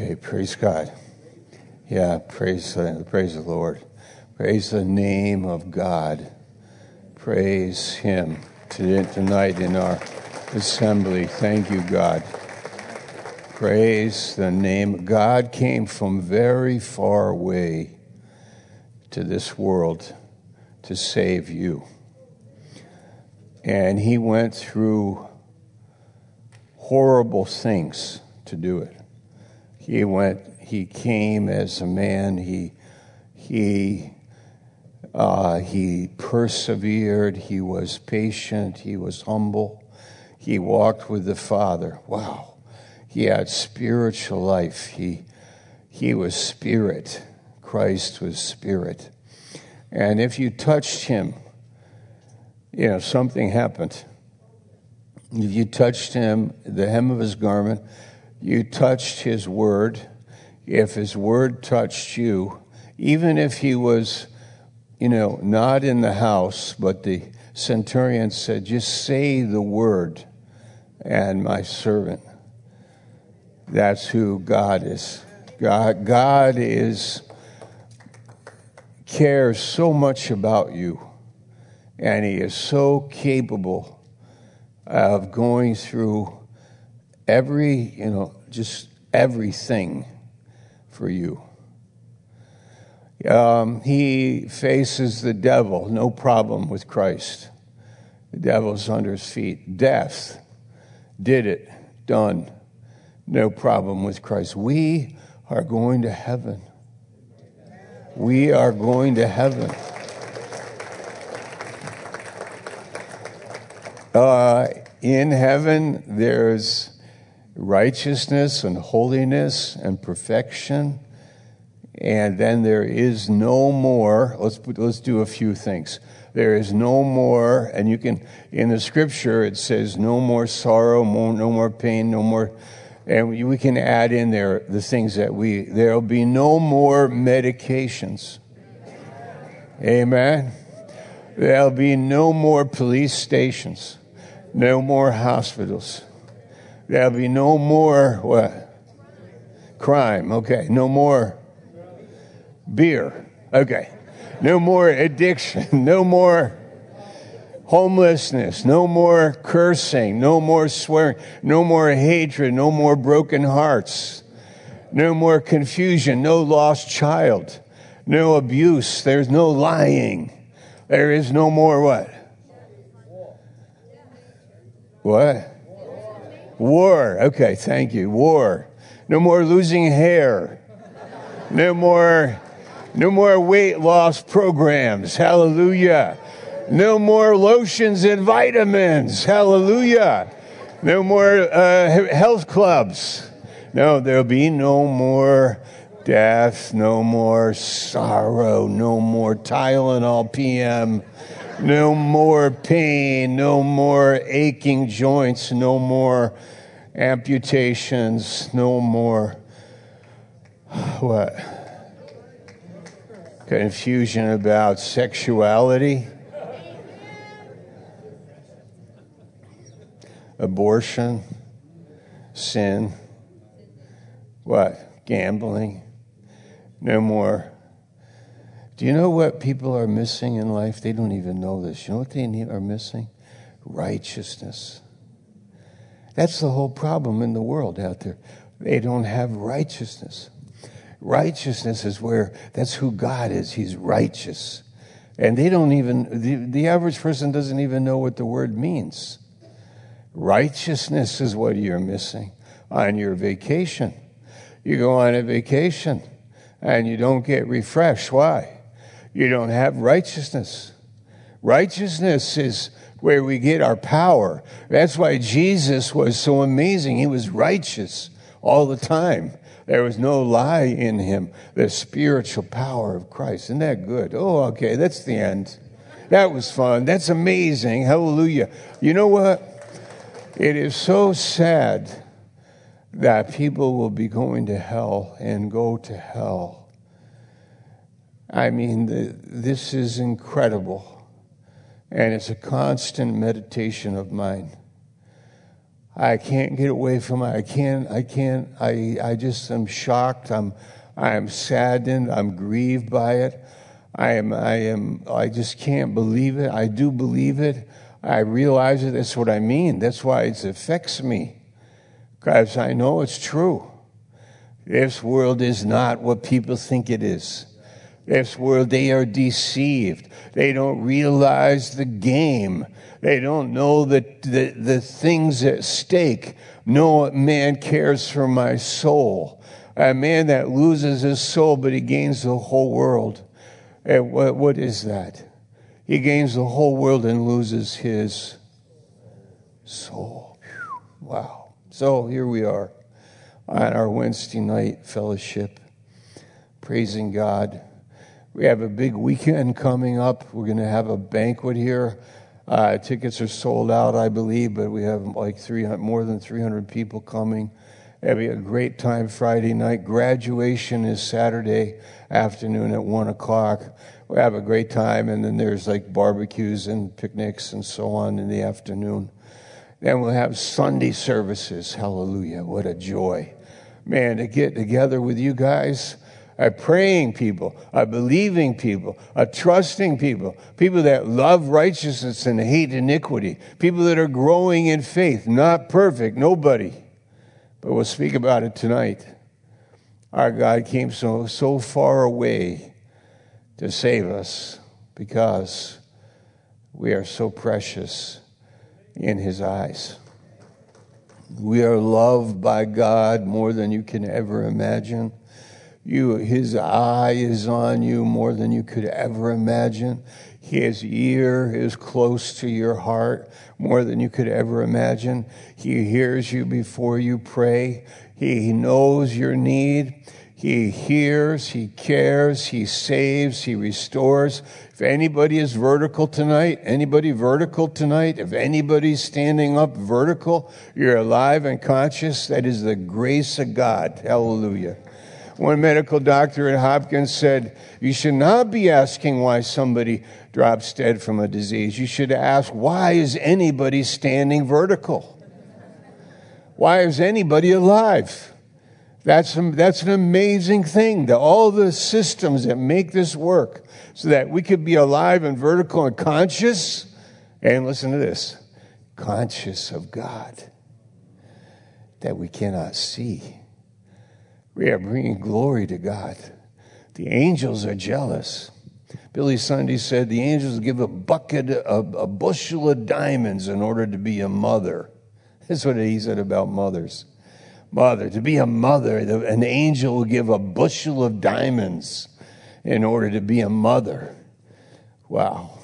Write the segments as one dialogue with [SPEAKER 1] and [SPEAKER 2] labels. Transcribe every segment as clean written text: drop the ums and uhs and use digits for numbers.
[SPEAKER 1] Okay, praise God. Yeah, praise the Lord. Praise the name of God. Praise Him tonight in our assembly. Thank you, God. Praise the name. God came from very far away to this world to save you. And He went through horrible things to do it. He came as a man. He persevered. He was patient. He was humble. He walked with the Father. Wow. He had spiritual life. He was spirit. Christ was spirit. And if you touched Him, something happened. If you touched Him, the hem of His garment, you touched His word. If His word touched you, even if He was, not in the house, but the centurion said, just say the word, and my servant. That's who God is. God cares so much about you, and He is so capable of going through just everything for you. He faces the devil, no problem with Christ. The devil's under His feet. Death, did it, done, no problem with Christ. We are going to heaven. We are going to heaven. In heaven, there's righteousness and holiness and perfection, and then there is no more. Let's do a few things. There is no more, and you can, in the scripture it says no more sorrow, no more pain, no more, and we can add in there the things that there'll be no more medications. Amen. There'll be no more police stations, no more hospitals. There'll be no more, what? Crime. Okay. No more beer. Okay. No more addiction. No more homelessness. No more cursing. No more swearing. No more hatred. No more broken hearts. No more confusion. No lost child. No abuse. There's no lying. There is no more what? What? War. Okay, thank you. War. No more losing hair. No more weight loss programs. Hallelujah. No more lotions and vitamins. Hallelujah. No more health clubs. No, there'll be no more death, no more sorrow, no more Tylenol PM. No more pain, no more aching joints, no more amputations, no more what? Confusion about sexuality, abortion, sin, what? Gambling, no more. Do you know what people are missing in life? They don't even know this. You know what they are missing? Righteousness. That's the whole problem in the world out there. They don't have righteousness. Righteousness is that's who God is. He's righteous. And they don't even, the average person doesn't even know what the word means. Righteousness is what you're missing on your vacation. You go on a vacation and you don't get refreshed. Why? You don't have righteousness. Righteousness is where we get our power. That's why Jesus was so amazing. He was righteous all the time. There was no lie in Him. The spiritual power of Christ. Isn't that good? Oh, okay, that's the end. That was fun. That's amazing. Hallelujah. You know what? It is so sad that people will be going to hell and go to hell. I mean, this is incredible, and it's a constant meditation of mine. I can't get away from it. I just am shocked. I am saddened. I'm grieved by it. I just can't believe it. I do believe it. I realize it. That's what I mean. That's why it affects me. Because I know it's true. This world is not what people think it is. This world, they are deceived. They don't realize the game. They don't know the things at stake. No man cares for my soul. A man that loses his soul, but he gains the whole world. And what is that? He gains the whole world and loses his soul. Wow. So here we are on our Wednesday night fellowship, praising God. We have a big weekend coming up. We're going to have a banquet here. Tickets are sold out, I believe, but we have like more than 300 people coming. It'll be a great time Friday night. Graduation is Saturday afternoon at 1 o'clock. We have a great time, and then there's like barbecues and picnics and so on in the afternoon. Then we'll have Sunday services. Hallelujah. What a joy. Man, to get together with you guys, praying people, believing people, trusting people, people that love righteousness and hate iniquity, people that are growing in faith, not perfect, nobody. But we'll speak about it tonight. Our God came so far away to save us because we are so precious in His eyes. We are loved by God more than you can ever imagine. His eye is on you more than you could ever imagine. His ear is close to your heart more than you could ever imagine. He hears you before you pray. He knows your need. He hears, He cares, He saves, He restores. If anybody is vertical tonight, if anybody's standing up vertical, you're alive and conscious, that is the grace of God. Hallelujah. One medical doctor at Hopkins said, you should not be asking why somebody drops dead from a disease. You should ask, why is anybody standing vertical? Why is anybody alive? That's an amazing thing. All the systems that make this work so that we could be alive and vertical and conscious. And listen to this, conscious of God that we cannot see. We are bringing glory to God. The angels are jealous. Billy Sunday said the angels give a bushel of diamonds in order to be a mother. That's what he said about mothers. Mother, to be a mother, an angel will give a bushel of diamonds in order to be a mother. Wow.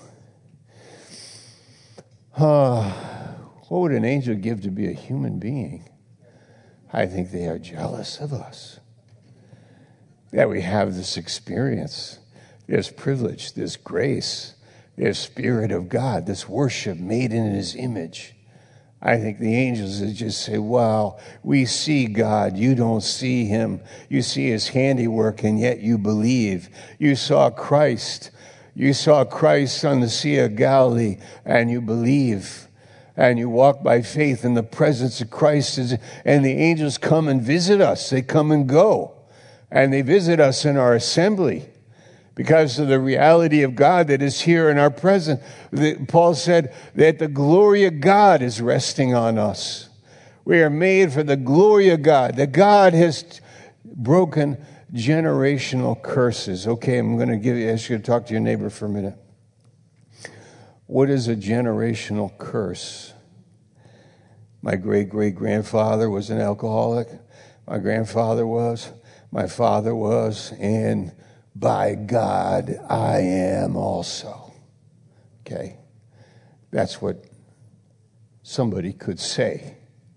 [SPEAKER 1] What would an angel give to be a human being? I think they are jealous of us. That we have this experience, this privilege, this grace, this Spirit of God, this worship made in His image. I think the angels would just say, wow, we see God. You don't see Him. You see His handiwork, and yet you believe. You saw Christ. You saw Christ on the Sea of Galilee, and you believe. And you walk by faith in the presence of Christ. And the angels come and visit us. They come and go. And they visit us in our assembly because of the reality of God that is here in our presence. Paul said that the glory of God is resting on us. We are made for the glory of God. That God has broken generational curses. Okay, I'm going to ask you to talk to your neighbor for a minute. What is a generational curse? My great-great-grandfather was an alcoholic. My grandfather was. My father was. And by God, I am also. Okay? That's what somebody could say.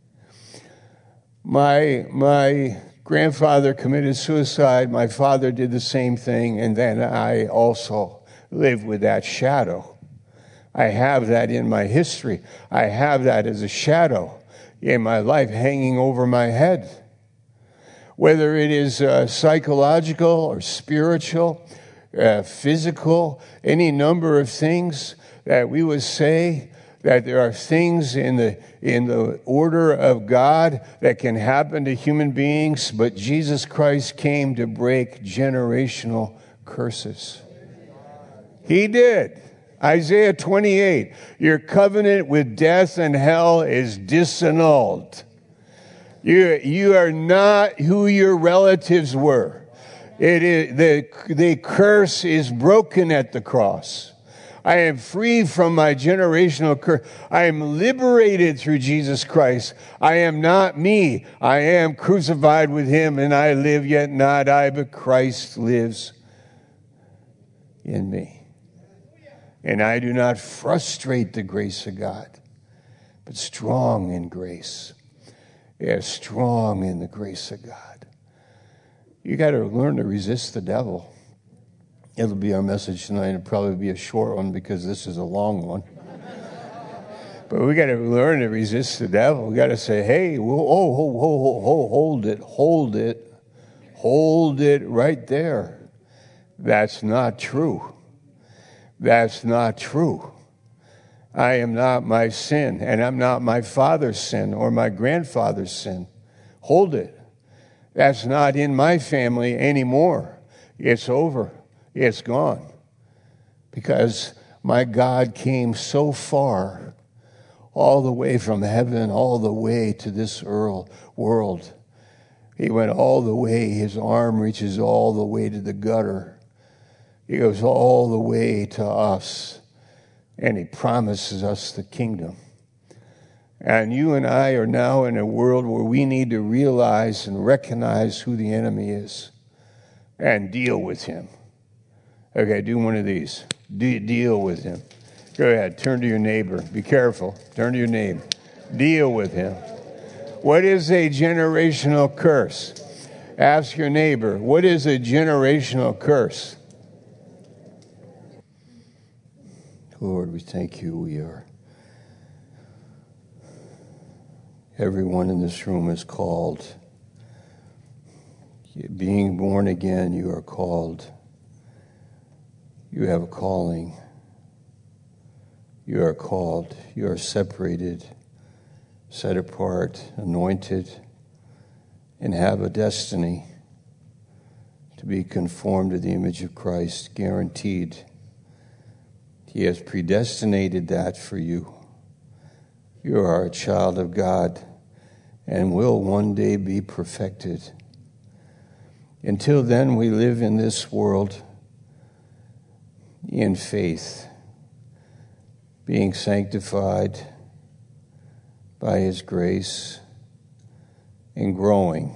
[SPEAKER 1] My grandfather committed suicide. My father did the same thing. And then I also lived with that shadow. I have that in my history. I have that as a shadow in my life hanging over my head. Whether it is psychological or spiritual, physical, any number of things that we would say that there are things in the order of God that can happen to human beings, but Jesus Christ came to break generational curses. He did. Isaiah 28, your covenant with death and hell is disannulled. You are not who your relatives were. It is, the curse is broken at the cross. I am free from my generational curse. I am liberated through Jesus Christ. I am not me. I am crucified with him, and I live, yet not I, but Christ lives in me. And I do not frustrate the grace of God, but strong in grace. Yeah, strong in the grace of God. You got to learn to resist the devil. It'll be our message tonight. It'll probably be a short one because this is a long one. But we got to learn to resist the devil. We got to say, hey, hold it right there. That's not true. That's not true. I am not my sin, and I'm not my father's sin or my grandfather's sin. Hold it. That's not in my family anymore. It's over. It's gone. Because my God came so far, all the way from heaven, all the way to this world. He went all the way. His arm reaches all the way to the gutter. He goes all the way to us, and he promises us the kingdom. And you and I are now in a world where we need to realize and recognize who the enemy is and deal with him. Okay, do one of these. Deal with him. Go ahead, turn to your neighbor. Be careful. Turn to your neighbor. Deal with him. What is a generational curse? Ask your neighbor, what is a generational curse? Lord, we thank you. We are. Everyone in this room is called. Being born again, you are called. You have a calling. You are called. You are separated, set apart, anointed, and have a destiny to be conformed to the image of Christ, guaranteed. He has predestinated that for you. You are a child of God and will one day be perfected. Until then, we live in this world in faith, being sanctified by his grace and growing.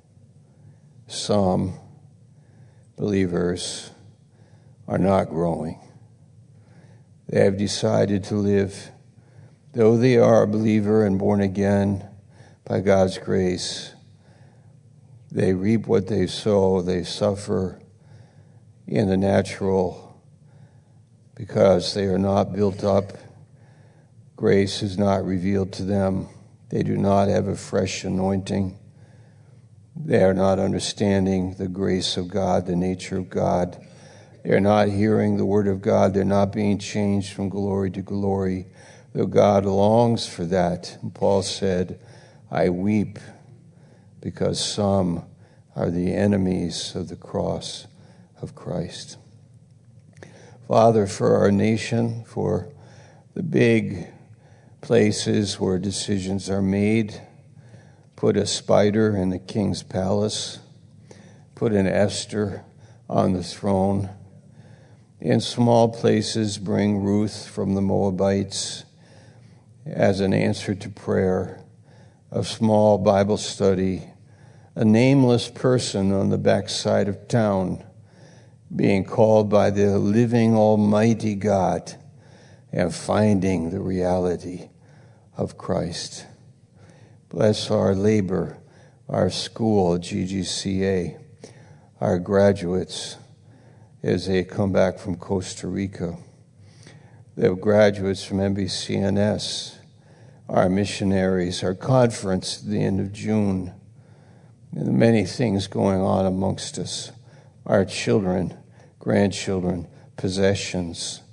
[SPEAKER 1] Some believers are not growing. They have decided to live, though they are a believer and born again by God's grace, they reap what they sow. They suffer in the natural because they are not built up. Grace is not revealed to them. They do not have a fresh anointing. They are not understanding the grace of God, the nature of God. They're not hearing the word of God. They're not being changed from glory to glory, though God longs for that. And Paul said, I weep because some are the enemies of the cross of Christ. Father, for our nation, for the big places where decisions are made, put a spider in the king's palace, put an Esther on the throne. In small places, bring Ruth from the Moabites as an answer to prayer, a small Bible study, a nameless person on the backside of town being called by the living Almighty God and finding the reality of Christ. Bless our labor, our school, GGCA, our graduates, as they come back from Costa Rica. The graduates from NBCNS, our missionaries, our conference at the end of June, and the many things going on amongst us, our children, grandchildren, possessions,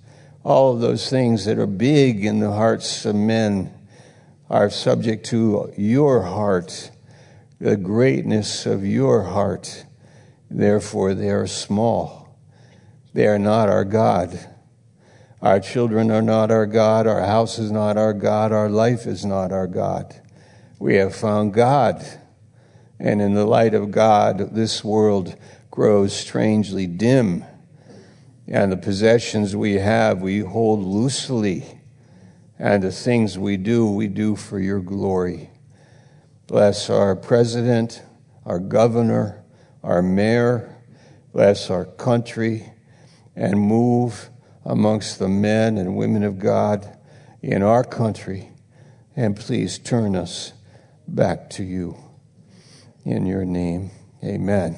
[SPEAKER 1] all of those things that are big in the hearts of men are subject to your heart, the greatness of your heart. Therefore, they are small. They are not our God. Our children are not our God. Our house is not our God. Our life is not our God. We have found God. And in the light of God, this world grows strangely dim. And the possessions we have, we hold loosely. And the things we do for your glory. Bless our president, our governor, our mayor. Bless our country. And move amongst the men and women of God in our country. And please turn us back to you. In your name, amen.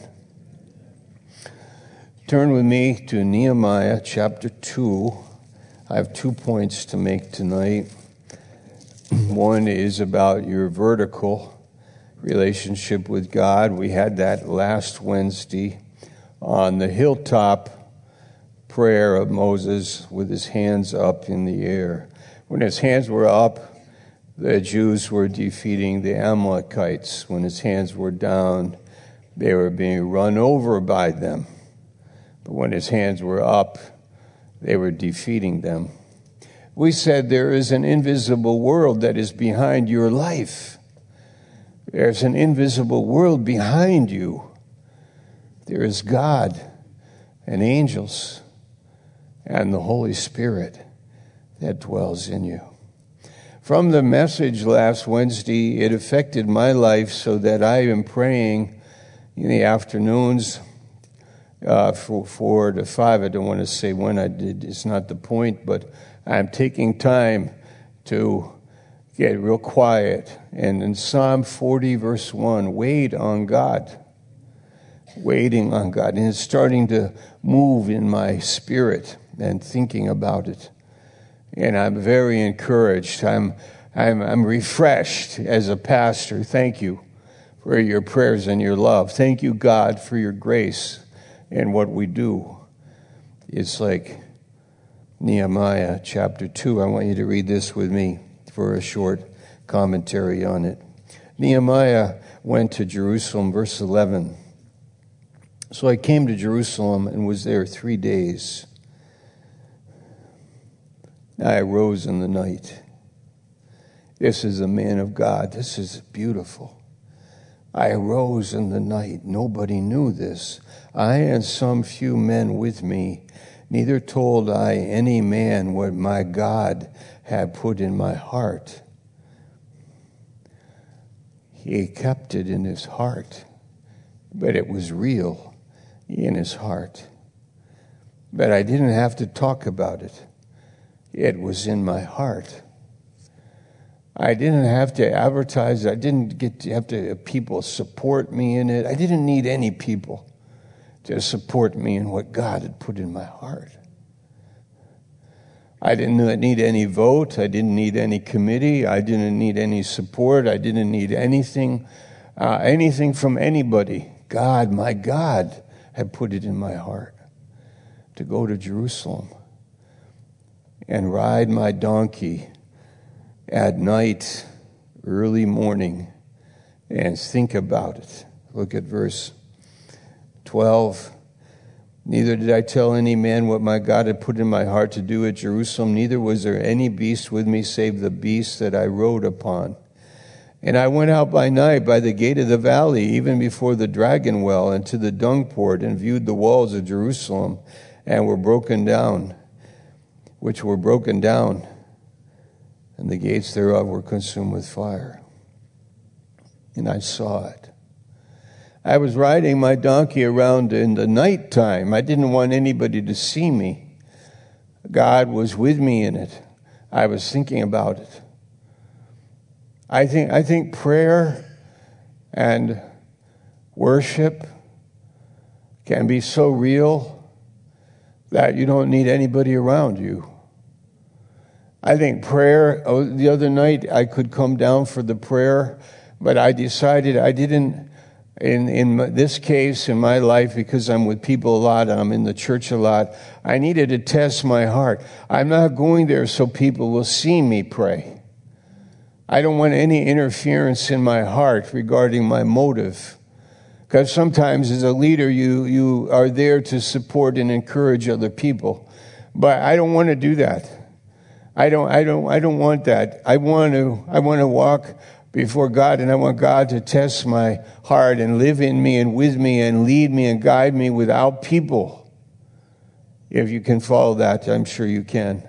[SPEAKER 1] Turn with me to Nehemiah chapter 2. I have 2 points to make tonight. One is about your vertical relationship with God. We had that last Wednesday on the hilltop prayer of Moses with his hands up in the air. When his hands were up, the Jews were defeating the Amalekites. When his hands were down, they were being run over by them. But when his hands were up, they were defeating them. We said there is an invisible world that is behind your life. There's an invisible world behind you. There is God and angels and the Holy Spirit that dwells in you. From the message last Wednesday, it affected my life so that I am praying in the afternoons 4 to 5. I don't want to say when I did. It's not the point, but I'm taking time to get real quiet. And in Psalm 40, verse 1, wait on God. Waiting on God. And it's starting to move in my spirit and thinking about it. And I'm very encouraged. I'm refreshed as a pastor. Thank you for your prayers and your love. Thank you, God, for your grace and what we do. It's like Nehemiah chapter 2. I want you to read this with me for a short commentary on it. Nehemiah went to Jerusalem, verse 11. So I came to Jerusalem and was there 3 days. I arose in the night. This is a man of God. This is beautiful. I arose in the night. Nobody knew this. I and some few men with me, neither told I any man what my God had put in my heart. He kept it in his heart, but it was real in his heart. But I didn't have to talk about it. It was in my heart. I didn't have to advertise. I didn't have to people support me in it. I didn't need any people to support me in what God had put in my heart. I didn't need any vote. I didn't need any committee. I didn't need any support. I didn't need anything from anybody. God, my God, had put it in my heart to go to Jerusalem and ride my donkey at night, early morning, and think about it. Look at verse 12. Neither did I tell any man what my God had put in my heart to do at Jerusalem, neither was there any beast with me save the beast that I rode upon. And I went out by night by the gate of the valley, even before the dragon well, and to the dung port, and viewed the walls of Jerusalem, and were broken down, and the gates thereof were consumed with fire. And I saw it. I was riding my donkey around in the nighttime. I didn't want anybody to see me. God was with me in it. I was thinking about it. I think prayer and worship can be so real that you don't need anybody around you. I think prayer, the other night I could come down for the prayer, but I decided I didn't In this case, in my life, because I'm with people a lot and I'm in the church a lot, I needed to test my heart. I'm not going there so people will see me pray. I don't want any interference in my heart regarding my motive. Because sometimes as a leader, you are there to support and encourage other people. But I don't want to do that. I don't want that. I want to walk before God, and I want God to test my heart and live in me and with me and lead me and guide me without people. If you can follow that, I'm sure you can.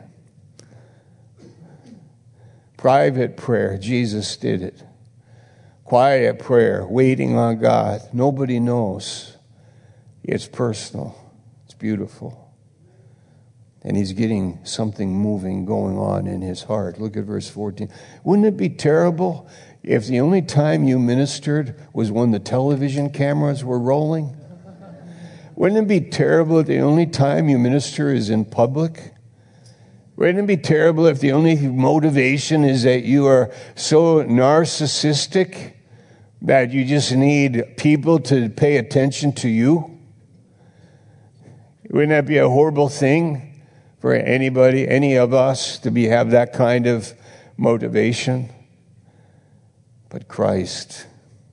[SPEAKER 1] Private prayer, Jesus did it. Quiet prayer, waiting on God. Nobody knows. It's personal. It's beautiful. And he's getting something moving going on in his heart. Look at verse 14. Wouldn't it be terrible if the only time you ministered was when the television cameras were rolling? Wouldn't it be terrible if the only time you minister is in public? Wouldn't it be terrible if the only motivation is that you are so narcissistic that you just need people to pay attention to you? Wouldn't that be a horrible thing for anybody, any of us, to have that kind of motivation? But Christ,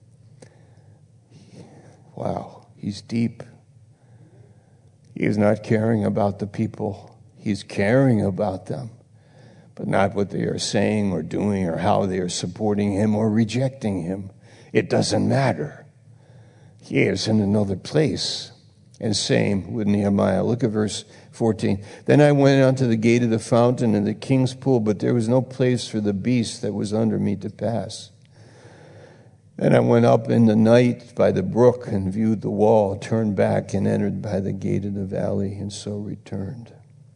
[SPEAKER 1] wow, he's deep. He is not caring about the people. He's caring about them, but not what they are saying or doing or how they are supporting him or rejecting him. It doesn't matter. He is in another place. And same with Nehemiah. Look at verse 14. Then I went unto the gate of the fountain and the king's pool, but there was no place for the beast that was under me to pass. Then I went up in the night by the brook and viewed the wall, turned back and entered by the gate of the valley, and so returned.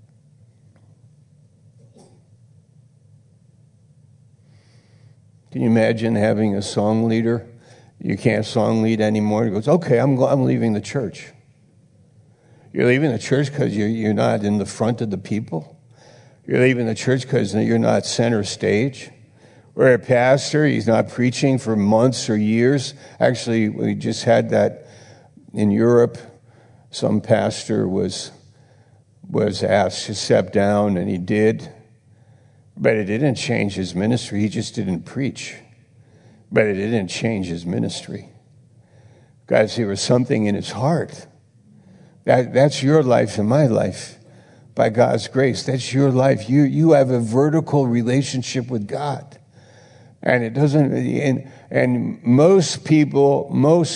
[SPEAKER 1] Can you imagine having a song leader? You can't song lead anymore. He goes, okay, I'm leaving the church. You're leaving the church because you're not in the front of the people. You're leaving the church because you're not center stage. Or a pastor, he's not preaching for months or years. Actually, we just had that in Europe. Some pastor was asked to step down, and he did. But it didn't change his ministry. He just didn't preach. But it didn't change his ministry. Guys, there was something in his heart. That's your life and my life. By God's grace, that's your life. You have a vertical relationship with God. And it doesn't, and most people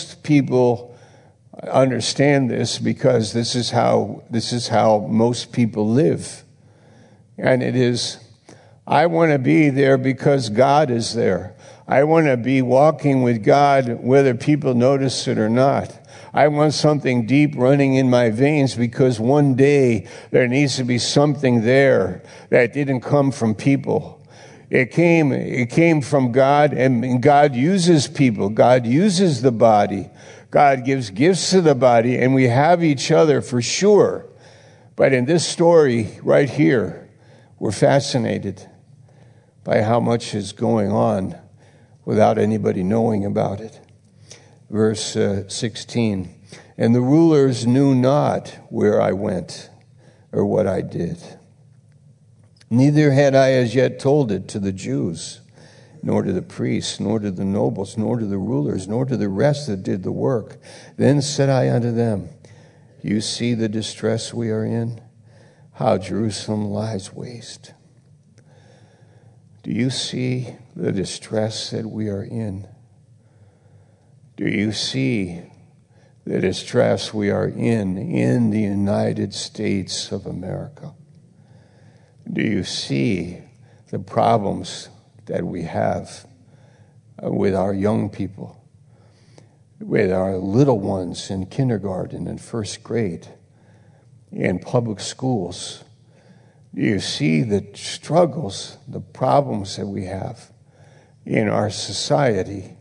[SPEAKER 1] understand this because this is how most people live. And it is, I want to be there because God is there. I want to be walking with God whether people notice it or not. I want something deep running in my veins because one day there needs to be something there that didn't come from people. It came from God, and God uses people. God uses the body. God gives gifts to the body, and we have each other for sure. But in this story right here, we're fascinated by how much is going on without anybody knowing about it. Verse 16, and the rulers knew not where I went or what I did. Neither had I as yet told it to the Jews, nor to the priests, nor to the nobles, nor to the rulers, nor to the rest that did the work. Then said I unto them, you see the distress we are in, how Jerusalem lies waste. Do you see the distress that we are in? Do you see the distress we are in the United States of America? Do you see the problems that we have with our young people, with our little ones in kindergarten and first grade, in public schools? Do you see the struggles, the problems that we have in our society?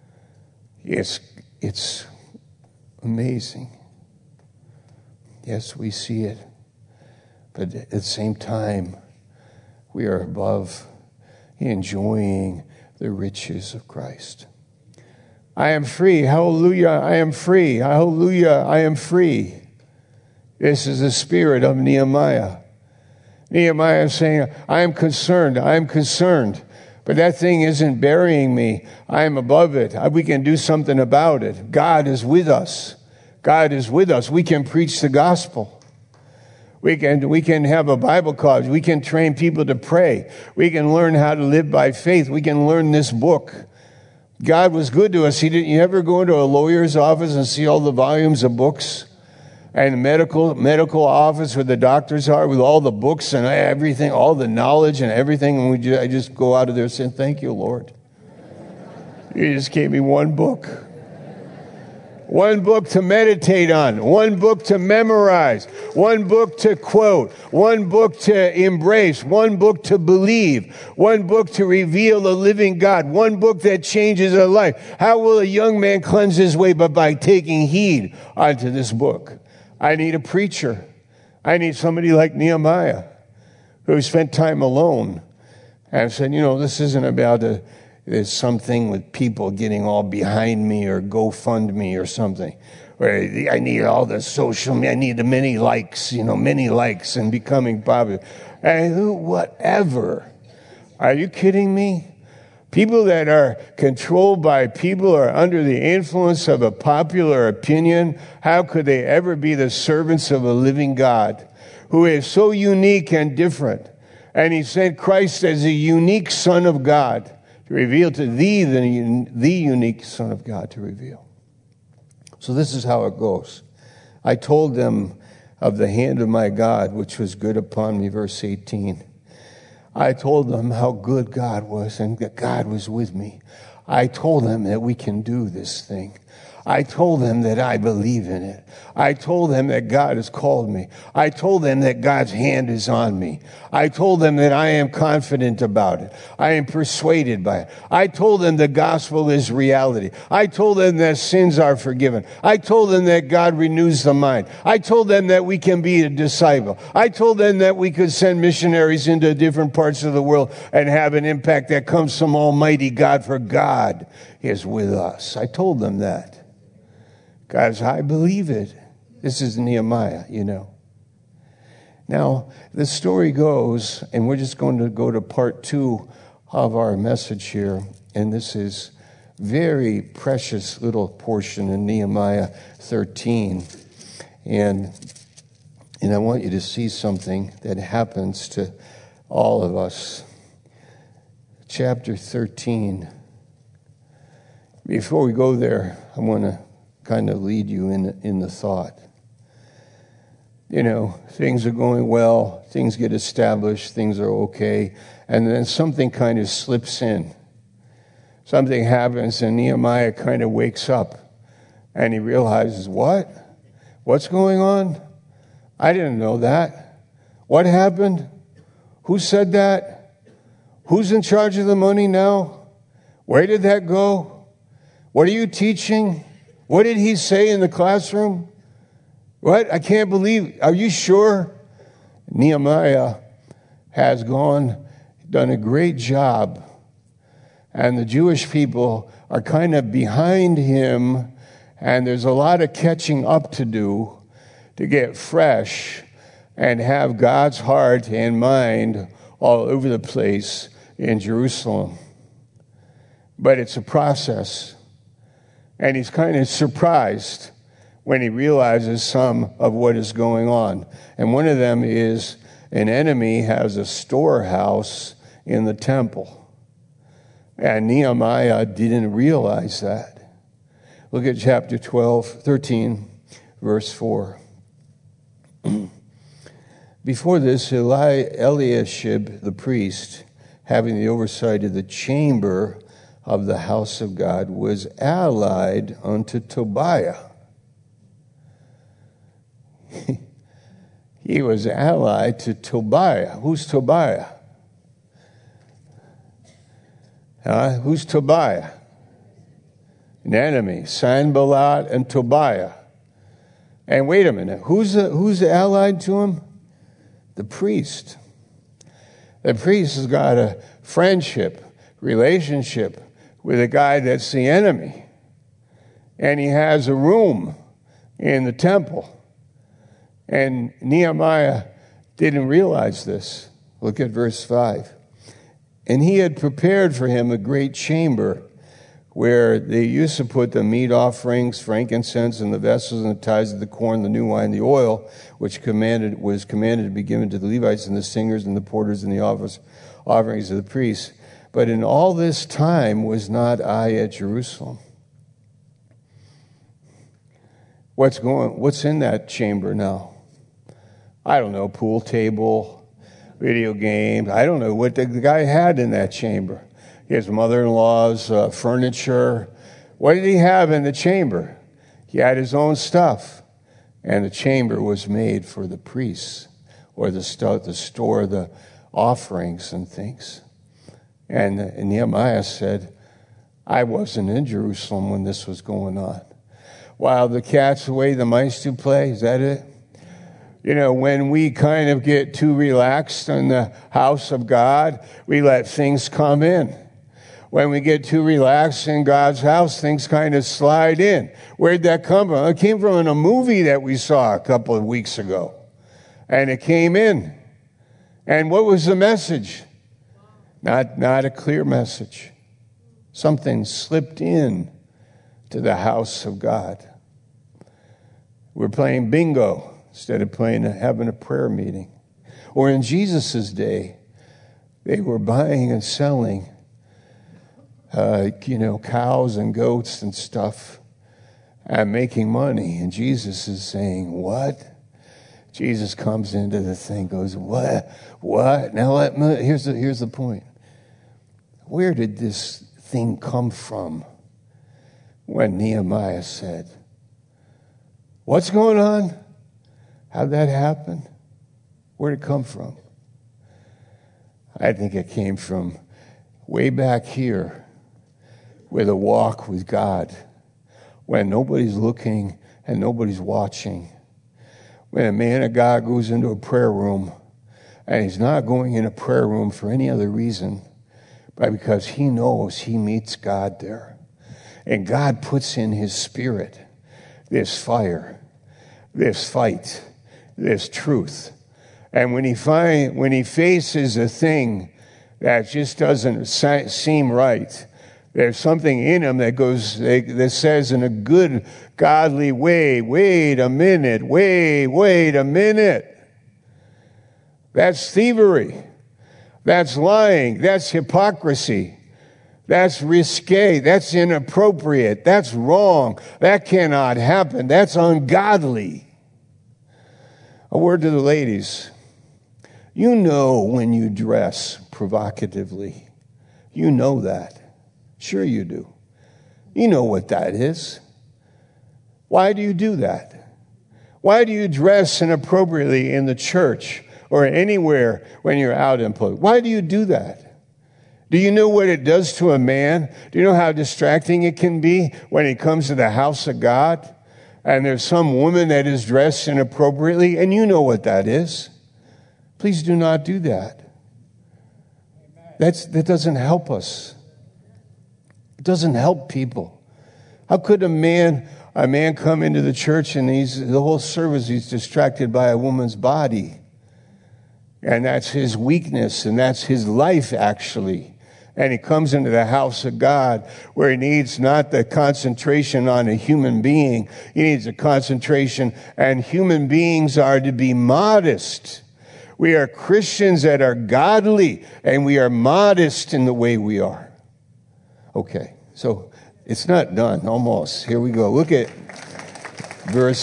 [SPEAKER 1] It's amazing. Yes, we see it. But at the same time, we are above enjoying the riches of Christ. I am free. Hallelujah, I am free. Hallelujah, I am free. This is the spirit of Nehemiah. Nehemiah is saying, I am concerned. I am concerned. But that thing isn't burying me. I am above it. We can do something about it. God is with us. God is with us. We can preach the gospel. We can have a Bible college. We can train people to pray. We can learn how to live by faith. We can learn this book. God was good to us. You ever go into a lawyer's office and see all the volumes of books? And the medical office where the doctors are with all the books and everything, all the knowledge and everything. And I just go out of there saying, thank you, Lord. You just gave me one book. One book to meditate on. One book to memorize. One book to quote. One book to embrace. One book to believe. One book to reveal the living God. One book that changes our life. How will a young man cleanse his way? But by taking heed unto this book. I need a preacher. I need somebody like Nehemiah who spent time alone and said, this isn't about there's something with people getting all behind me or GoFundMe or something. Where I need all the social media. I need the many likes and becoming popular. And whatever. Are you kidding me? People that are controlled by people or under the influence of a popular opinion, how could they ever be the servants of a living God who is so unique and different? And he sent Christ as a unique Son of God to reveal to thee the unique Son of God to reveal. So this is how it goes. I told them of the hand of my God, which was good upon me, verse 18. I told them how good God was and that God was with me. I told them that we can do this thing. I told them that I believe in it. I told them that God has called me. I told them that God's hand is on me. I told them that I am confident about it. I am persuaded by it. I told them the gospel is reality. I told them that sins are forgiven. I told them that God renews the mind. I told them that we can be a disciple. I told them that we could send missionaries into different parts of the world and have an impact that comes from Almighty God, for God is with us. I told them that. Guys, I believe it. This is Nehemiah, Now, the story goes, and we're just going to go to part 2 of our message here, and this is very precious little portion in Nehemiah 13. And I want you to see something that happens to all of us. Chapter 13. Before we go there, I want to kind of lead you in the thought. Things are going well, things get established, things are okay, and then something kind of slips in. Something happens, and Nehemiah kind of wakes up, and he realizes, what? What's going on? I didn't know that. What happened? Who said that? Who's in charge of the money now? Where did that go? What are you teaching? What did he say in the classroom? What? I can't believe. Are you sure? Nehemiah has done a great job. And the Jewish people are kind of behind him. And there's a lot of catching up to do to get fresh and have God's heart and mind all over the place in Jerusalem. But it's a process. And he's kind of surprised when he realizes some of what is going on. And one of them is an enemy has a storehouse in the temple. And Nehemiah didn't realize that. Look at chapter 13, verse 4. Before this, Eliashib the priest, having the oversight of the chamber of the house of God, was allied unto Tobiah. He was allied to Tobiah. Who's Tobiah? Who's Tobiah? An enemy. Sanballat and Tobiah. And wait a minute. Who's allied to him? The priest. The priest has got a friendship, relationship with a guy that's the enemy. And he has a room in the temple. And Nehemiah didn't realize this. Look at verse 5. And he had prepared for him a great chamber where they used to put the meat offerings, frankincense, and the vessels and the tithes of the corn, the new wine, the oil, which was commanded to be given to the Levites and the singers and the porters and the offerings of the priests. But in all this time was not I at Jerusalem. What's in that chamber now? I don't know, pool table, video games. I don't know what the guy had in that chamber. His mother-in-law's furniture. What did he have in the chamber? He had his own stuff. And the chamber was made for the priests, or the store the offerings and things. And Nehemiah said, I wasn't in Jerusalem when this was going on. While the cat's away, the mice do play. Is that it? You know, when we kind of get too relaxed in the house of God, we let things come in. When we get too relaxed in God's house, things kind of slide in. Where'd that come from? It came from a movie that we saw a couple of weeks ago. And it came in. And what was the message? Not a clear message. Something slipped in to the house of God. We're playing bingo instead of having a prayer meeting. Or in Jesus' day, they were buying and selling cows and goats and stuff and making money. And Jesus is saying, what? Jesus comes into the thing, goes, what? Now here's the point. Where did this thing come from when Nehemiah said, what's going on? How'd that happen? Where'd it come from? I think it came from way back here with a walk with God, when nobody's looking and nobody's watching. When a man of God goes into a prayer room, and he's not going in a prayer room for any other reason, but because he knows he meets God there. And God puts in his spirit this fire, this fight, this truth. And when he faces a thing that just doesn't seem right, there's something in him that says in a good, godly way, wait a minute. That's thievery. That's lying. That's hypocrisy. That's risque. That's inappropriate. That's wrong. That cannot happen. That's ungodly. A word to the ladies. You know when you dress provocatively. You know that. Sure you do. You know what that is. Why do you do that? Why do you dress inappropriately in the church or anywhere when you're out in public? Why do you do that? Do you know what it does to a man? Do you know how distracting it can be when he comes to the house of God and there's some woman that is dressed inappropriately, and you know what that is? Please do not do that. That doesn't help us. It doesn't help people. How could a man come into the church and the whole service he's distracted by a woman's body? And that's his weakness, and that's his life, actually. And he comes into the house of God where he needs not the concentration on a human being. He needs a concentration, and human beings are to be modest. We are Christians that are godly, and we are modest in the way we are. Okay, so it's not done, almost. Here we go. Look at verse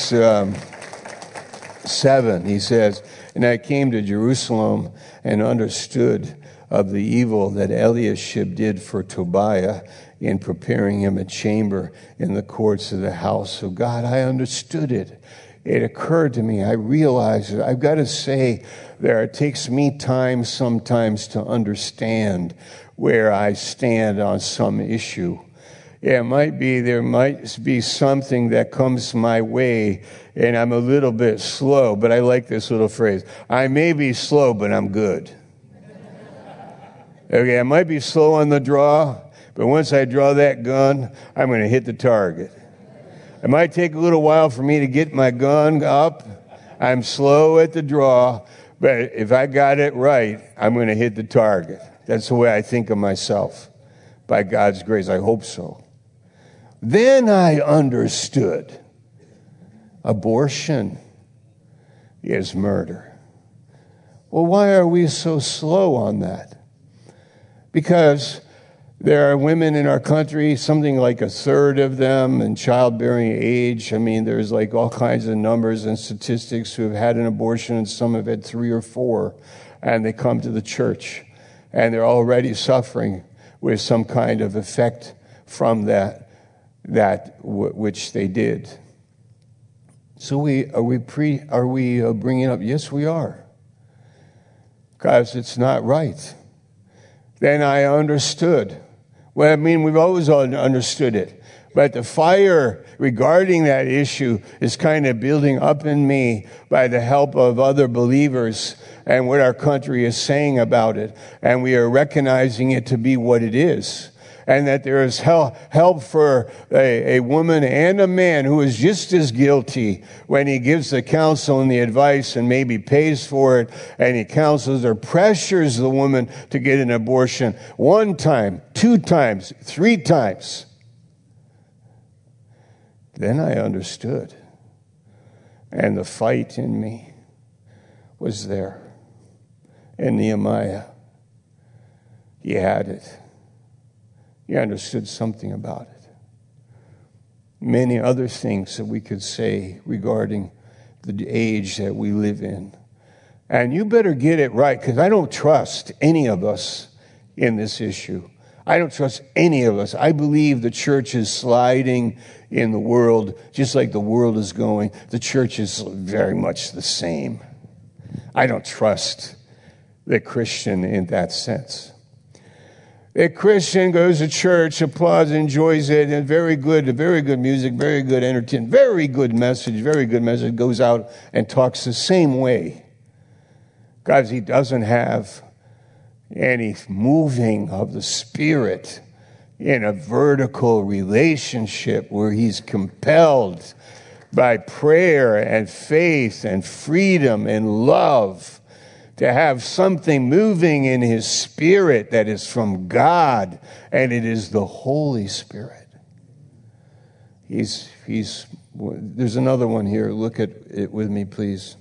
[SPEAKER 1] 7. He says, and I came to Jerusalem and understood of the evil that Eliashib did for Tobiah in preparing him a chamber in the courts of the house of God. I understood it. It occurred to me. I realized it. I've got to say, it takes me time sometimes to understand where I stand on some issue. There might be something that comes my way, and I'm a little bit slow, but I like this little phrase. I may be slow, but I'm good. Okay, I might be slow on the draw, but once I draw that gun, I'm going to hit the target. It might take a little while for me to get my gun up. I'm slow at the draw, but if I got it right, I'm going to hit the target. That's the way I think of myself. By God's grace, I hope so. Then I understood abortion is murder. Well, why are we so slow on that? Because there are women in our country, something like a third of them in childbearing age. I mean, there's like all kinds of numbers and statistics who have had an abortion, and some have had 3 or 4, and they come to the church, and they're already suffering with some kind of effect from that which they did. So are we bringing up? Yes, we are, because it's not right. Then I understood. Well, I mean, we've always understood it. But the fire regarding that issue is kind of building up in me by the help of other believers and what our country is saying about it. And we are recognizing it to be what it is. And that there is help for a woman and a man who is just as guilty when he gives the counsel and the advice and maybe pays for it, and he counsels or pressures the woman to get an abortion 1 time, 2 times, 3 times. Then I understood. And the fight in me was there. And Nehemiah, he had it. He understood something about it. Many other things that we could say regarding the age that we live in. And you better get it right, because I don't trust any of us in this issue. I don't trust any of us. I believe the church is sliding in the world, just like the world is going. The church is very much the same. I don't trust the Christian in that sense. A Christian goes to church, applauds, enjoys it, and very good music, very good entertainment, very good message, goes out and talks the same way. Because he doesn't have any moving of the Spirit in a vertical relationship where he's compelled by prayer and faith and freedom and love to have something moving in his spirit that is from God, and it is the Holy Spirit. There's another one here. Look at it with me, please.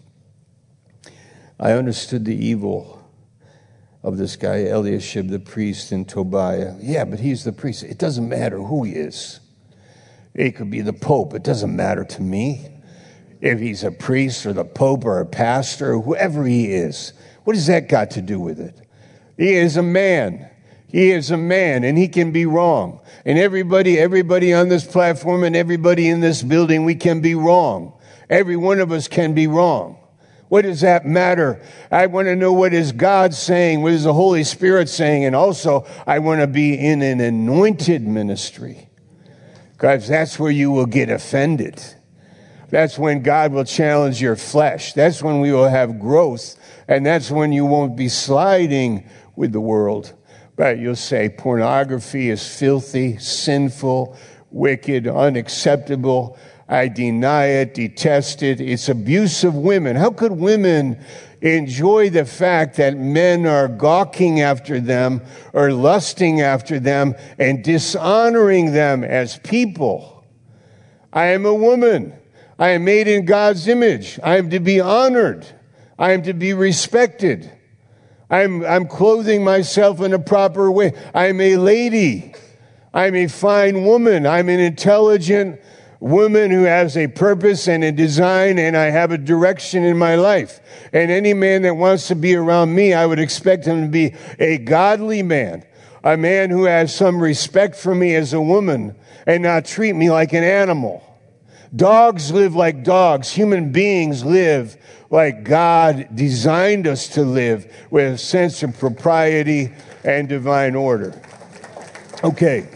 [SPEAKER 1] I understood the evil of this guy, Eliashib, the priest in Tobiah. Yeah, but he's the priest. It doesn't matter who he is. He could be the Pope. It doesn't matter to me if he's a priest or the Pope or a pastor or whoever he is. What has that got to do with it? He is a man. He is a man, and he can be wrong. And everybody on this platform and everybody in this building, we can be wrong. Every one of us can be wrong. What does that matter? I want to know what is God saying, what is the Holy Spirit saying, and also I want to be in an anointed ministry, because that's where you will get offended. That's when God will challenge your flesh. That's when we will have growth, and that's when you won't be sliding with the world. But you'll say pornography is filthy, sinful, wicked, unacceptable. I deny it, detest it. It's abuse of women. How could women enjoy the fact that men are gawking after them or lusting after them and dishonoring them as people? I am a woman. I am made in God's image. I am to be honored. I am to be respected. I'm clothing myself in a proper way. I'm a lady. I'm a fine woman. I'm an intelligent woman who has a purpose and a design, and I have a direction in my life. And any man that wants to be around me, I would expect him to be a godly man, a man who has some respect for me as a woman and not treat me like an animal. Dogs live like dogs. Human beings live like God designed us to live, with a sense of propriety and divine order. Okay.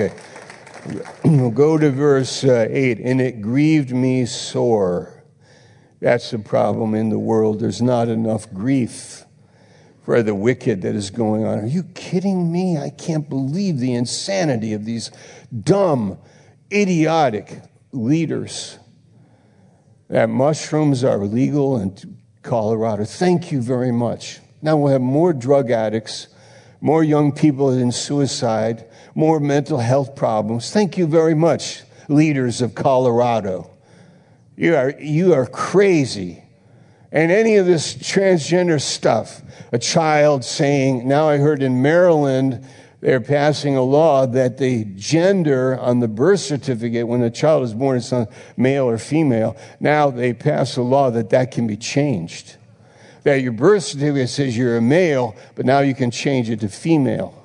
[SPEAKER 1] We'll go to verse 8. And it grieved me sore. That's the problem in the world. There's not enough grief for the wicked that is going on. Are you kidding me? I can't believe the insanity of these dumb, idiotic, leaders that mushrooms are legal in Colorado. Thank you very much. Now we'll have more drug addicts, more young people in suicide, more mental health problems. Thank you very much, leaders of Colorado. You are crazy. And any of this transgender stuff, a child saying, now I heard in Maryland, they're passing a law that the gender on the birth certificate, when the child is born, it's not male or female. Now they pass a law that can be changed. That your birth certificate says you're a male, but now you can change it to female.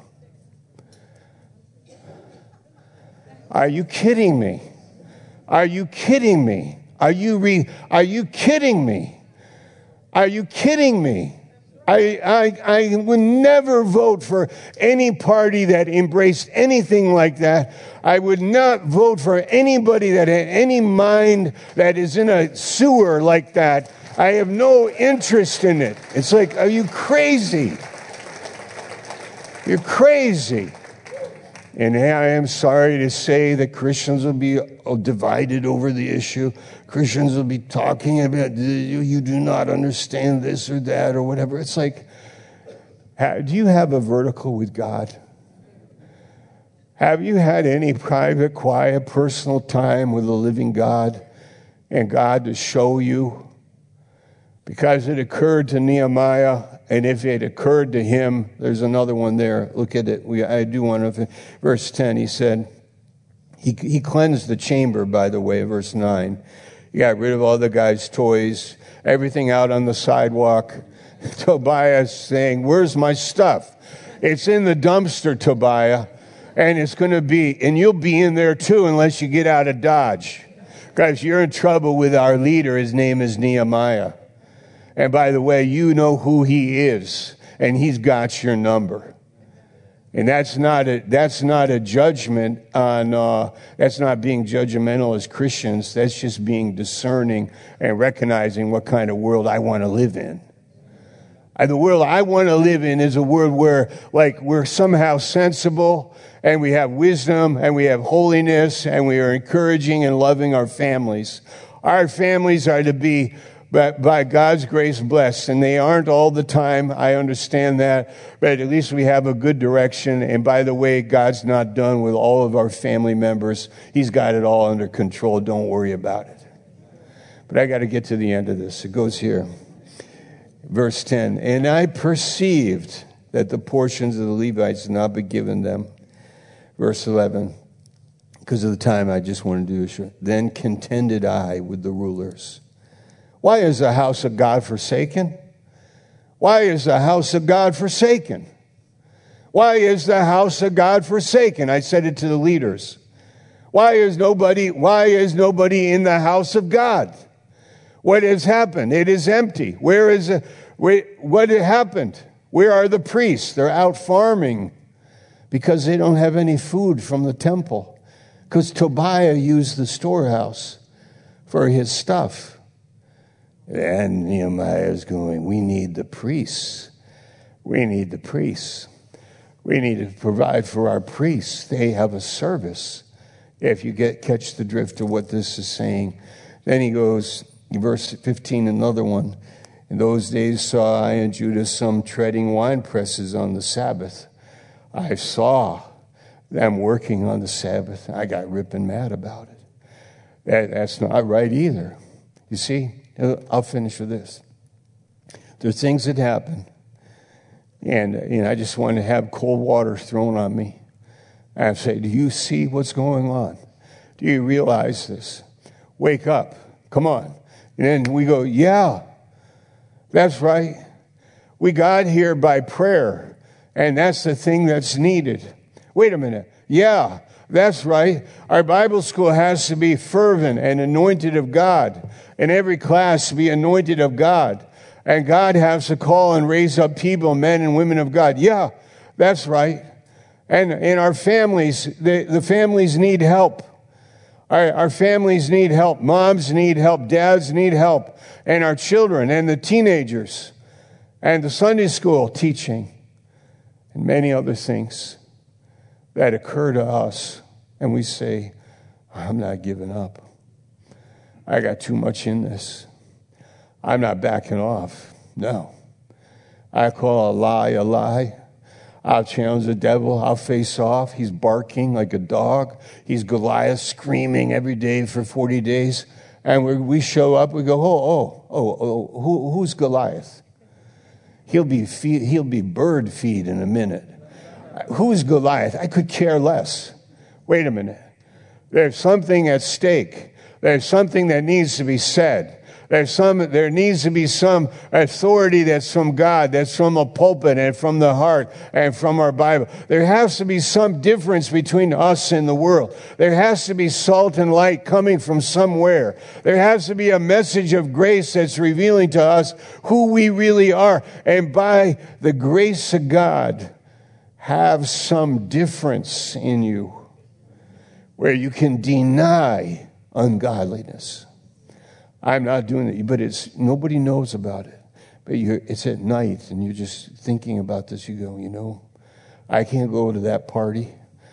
[SPEAKER 1] Are you kidding me? Are you kidding me? Are you kidding me? Are you kidding me? I would never vote for any party that embraced anything like that. I would not vote for anybody that had any mind that is in a sewer like that. I have no interest in it. It's like, are you crazy? You're crazy. And I am sorry to say that Christians will be divided over the issue. Christians will be talking about, you do not understand this or that or whatever. It's like, do you have a vertical with God? Have you had any private, quiet, personal time with the living God and God to show you? Because it occurred to Nehemiah, and if it occurred to him, there's another one there. Look at it. I do want to. Verse 10, he said, he cleansed the chamber, by the way, verse 9. He got rid of all the guy's toys, everything out on the sidewalk. Tobiah's saying, where's my stuff? It's in the dumpster, Tobiah. And it's going to be, and you'll be in there too unless you get out of Dodge. Guys, you're in trouble with our leader. His name is Nehemiah. And by the way, you know who he is, and he's got your number. And that's not a judgment on, that's not being judgmental as Christians. That's just being discerning and recognizing what kind of world I want to live in. The world I want to live in is a world where, like, we're somehow sensible, and we have wisdom, and we have holiness, and we are encouraging and loving our families. Our families are to be, but by God's grace, blessed. And they aren't all the time. I understand that. But at least we have a good direction. And by the way, God's not done with all of our family members. He's got it all under control. Don't worry about it. But I got to get to the end of this. It goes here. Verse 10. And I perceived that the portions of the Levites had not been given them. Verse 11. Because of the time, I just want to do this. Then contended I with the rulers. Why is the house of God forsaken? Why is the house of God forsaken? Why is the house of God forsaken? I said it to the leaders. Why is nobody in the house of God? What has happened? It is empty. What happened? Where are the priests? They're out farming because they don't have any food from the temple. Because Tobiah used the storehouse for his stuff. And Nehemiah is going, we need the priests. We need the priests. We need to provide for our priests. They have a service. If you catch the drift of what this is saying. Then he goes, verse 15, another one. In those days saw I in Judah some treading wine presses on the Sabbath. I saw them working on the Sabbath. I got ripping mad about it. That's not right either. You see? I'll finish with this. There are things that happen, and I just want to have cold water thrown on me. And I say, do you see what's going on? Do you realize this? Wake up. Come on. And then we go, yeah, that's right. We got here by prayer, and that's the thing that's needed. Wait a minute. Yeah, that's right. Our Bible school has to be fervent and anointed of God. And every class be anointed of God. And God has to call and raise up people, men and women of God. Yeah, that's right. And our families, the families need help. Our families need help. Moms need help. Dads need help. And our children and the teenagers and the Sunday school teaching and many other things that occur to us. And we say, I'm not giving up. I got too much in this. I'm not backing off. No. I call a lie a lie. I'll challenge the devil. I'll face off. He's barking like a dog. He's Goliath screaming every day for 40 days. And we show up. We go, who's Goliath? He'll be bird feed in a minute. Who's Goliath? I could care less. Wait a minute. There's something at stake. There's something that needs to be said. There needs to be some authority that's from God, that's from a pulpit and from the heart and from our Bible. There has to be some difference between us and the world. There has to be salt and light coming from somewhere. There has to be a message of grace that's revealing to us who we really are. And by the grace of God, have some difference in you where you can deny ungodliness. I'm not doing it, but nobody knows about it. But it's at night, and you're just thinking about this. You go, I can't go to that party.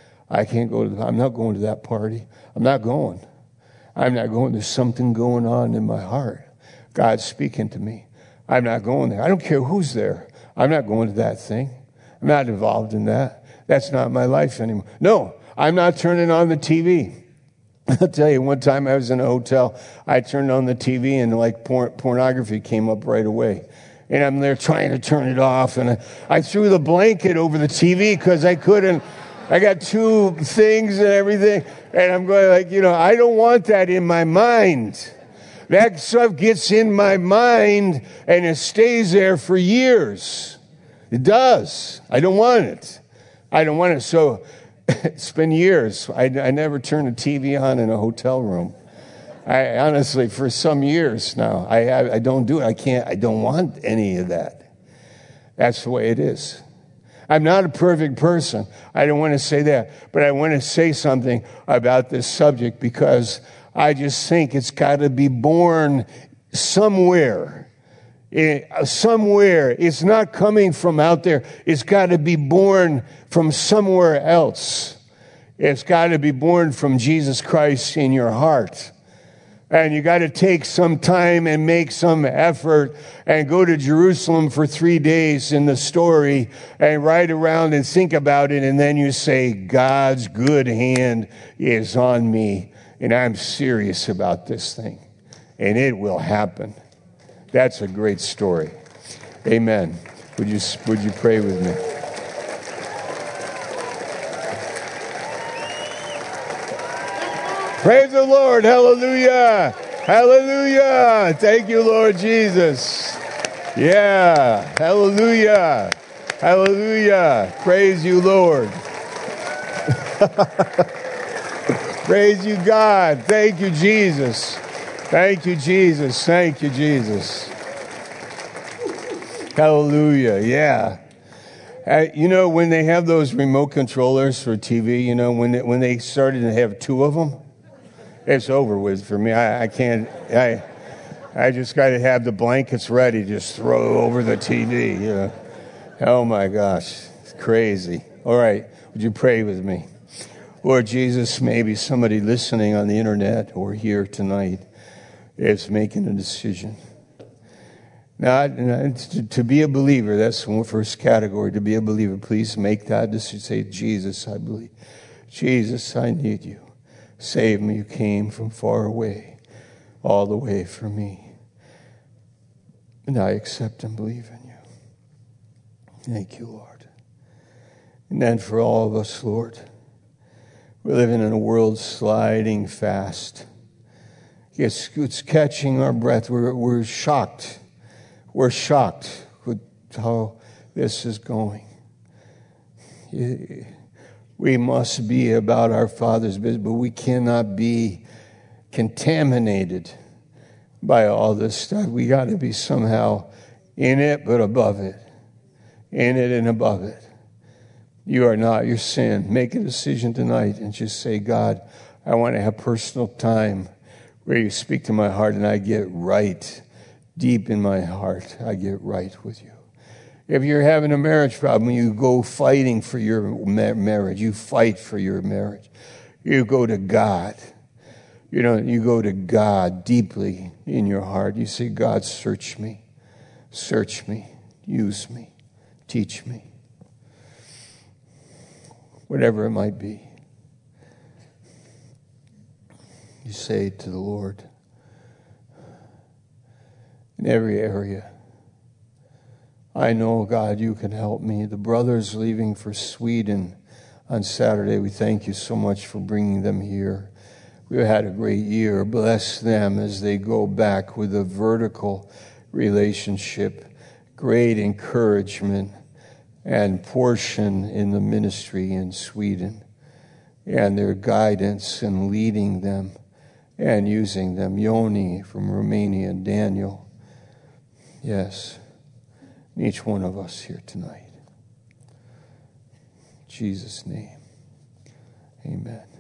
[SPEAKER 1] I'm not going to that party. I'm not going. There's something going on in my heart. God's speaking to me. I'm not going there. I don't care who's there. I'm not going to that thing. I'm not involved in that. That's not my life anymore. No, I'm not turning on the TV. I'll tell you, one time I was in a hotel, I turned on the TV and pornography came up right away. And I'm there trying to turn it off, and I threw the blanket over the TV because I couldn't. I got two things and everything, and I'm going I don't want that in my mind. That stuff gets in my mind, and it stays there for years. It does. I don't want it. So it's been years. I never turn a TV on in a hotel room. I honestly, for some years now, I don't do it. I don't want any of that. That's the way it is. I'm not a perfect person. I don't want to say that. But I want to say something about this subject because I just think it's got to be born somewhere. Somewhere. It's not coming from out there. It's got to be born from somewhere else. It's got to be born from Jesus Christ in your heart. And you got to take some time and make some effort and go to Jerusalem for 3 days in the story and ride around and think about it. And then you say, God's good hand is on me. And I'm serious about this thing. And it will happen. That's a great story. Amen. Would you pray with me? Praise the Lord. Hallelujah. Hallelujah. Thank you, Lord Jesus. Yeah. Hallelujah. Hallelujah. Praise you, Lord. Praise you, God. Thank you, Jesus. Thank you, Jesus. Thank you, Jesus. Hallelujah. Yeah. When they have those remote controllers for TV, when they started to have two of them, it's over with for me. I can't. I just got to have the blankets ready. Just throw over the TV. Oh my gosh, it's crazy. All right, would you pray with me? Lord Jesus, maybe somebody listening on the internet or here tonight is making a decision. Now, to be a believer, that's the first category. To be a believer, please make that decision. Say, Jesus, I believe. Jesus, I need you. Save me. You came from far away, all the way for me. And I accept and believe in you. Thank you, Lord. And then for all of us, Lord, we're living in a world sliding fast. It's catching our breath. We're shocked. We're shocked with how this is going. We must be about our Father's business, but we cannot be contaminated by all this stuff. We got to be somehow in it, but above it. In it and above it. You are not your sin. Make a decision tonight and just say, God, I want to have personal time where you speak to my heart and I get right. Deep in my heart, I get right with you. If you're having a marriage problem, you go fighting for your marriage. You fight for your marriage. You go to God. You go to God deeply in your heart. You say, God, search me, use me, teach me. Whatever it might be. You say to the Lord, in every area, I know, God, you can help me. The brothers leaving for Sweden on Saturday, we thank you so much for bringing them here. We had a great year. Bless them as they go back with a vertical relationship, great encouragement and portion in the ministry in Sweden, and their guidance and leading them and using them. Yoni from Romania, Daniel. Yes, each one of us here tonight. In Jesus' name, amen.